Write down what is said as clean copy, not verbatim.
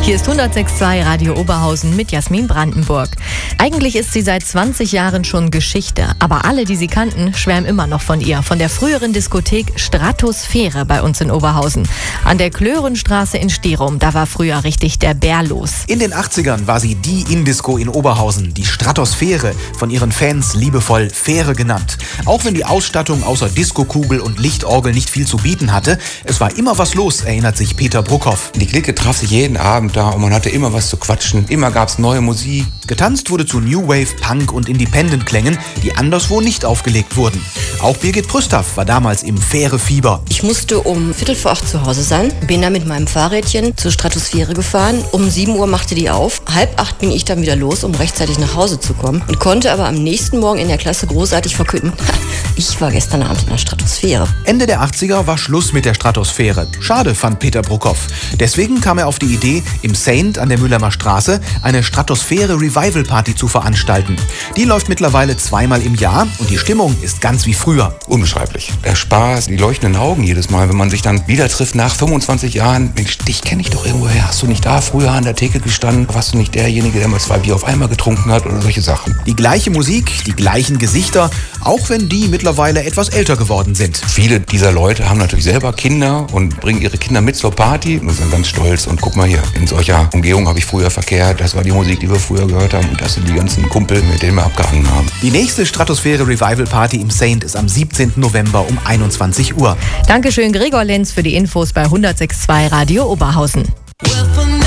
Hier ist 106.2 Radio Oberhausen mit Jasmin Brandenburg. Eigentlich ist sie seit 20 Jahren schon Geschichte, aber alle, die sie kannten, schwärmen immer noch von ihr. Von der früheren Diskothek Stratosphäre bei uns in Oberhausen. An der Klörenstraße in Sterum, da war früher richtig der Bär los. In den 80ern war sie die Indisco in Oberhausen, die Stratosphäre, von ihren Fans liebevoll Fähre genannt. Auch wenn die Ausstattung außer Diskokugel und Lichtorgel nicht viel zu bieten hatte, es war immer was los, erinnert sich Peter Bruckhoff. Die Clique traf sich jeden Abend da und man hatte immer was zu quatschen. Immer gab's neue Musik. Getanzt wurde zu New Wave, Punk und Independent-Klängen, die anderswo nicht aufgelegt wurden. Auch Birgit Prüstaff war damals im Fähre-Fieber. Ich musste um 7:45 zu Hause sein, bin dann mit meinem Fahrrädchen zur Stratosphäre gefahren. Um 7 Uhr machte die auf. 7:30 bin ich dann wieder los, um rechtzeitig nach Hause zu kommen. Und konnte aber am nächsten Morgen in der Klasse großartig verkünden, ich war gestern Abend in der Stratosphäre. Ende der 80er war Schluss mit der Stratosphäre. Schade, fand Peter Bruckhoff. Deswegen kam er auf die Idee, im Saint an der Mülheimer Straße eine Stratosphäre-Revival-Party zu veranstalten. Die läuft mittlerweile 2-mal im Jahr und die Stimmung ist ganz wie früher. Unbeschreiblich. Der Spaß, die leuchtenden Augen jedes Mal, wenn man sich dann wieder trifft nach 25 Jahren. Mensch, dich kenne ich doch irgendwoher. Hast du nicht da früher an der Theke gestanden? Warst du nicht derjenige, der mal 2 Bier auf einmal getrunken hat oder solche Sachen? Die gleiche Musik, die gleichen Gesichter, auch wenn die mittlerweile etwas älter geworden sind. Viele dieser Leute haben natürlich selber Kinder und bringen ihre Kinder mit zur Party und sind ganz stolz. Und guck mal hier, in solcher Umgebung habe ich früher verkehrt. Das war die Musik, die wir früher gehört haben. Und das sind die ganzen Kumpel, mit denen wir abgehangen haben. Die nächste Stratosphäre Revival Party im Saint ist am 17. November um 21 Uhr. Dankeschön Gregor Lenz für die Infos bei 106.2 Radio Oberhausen.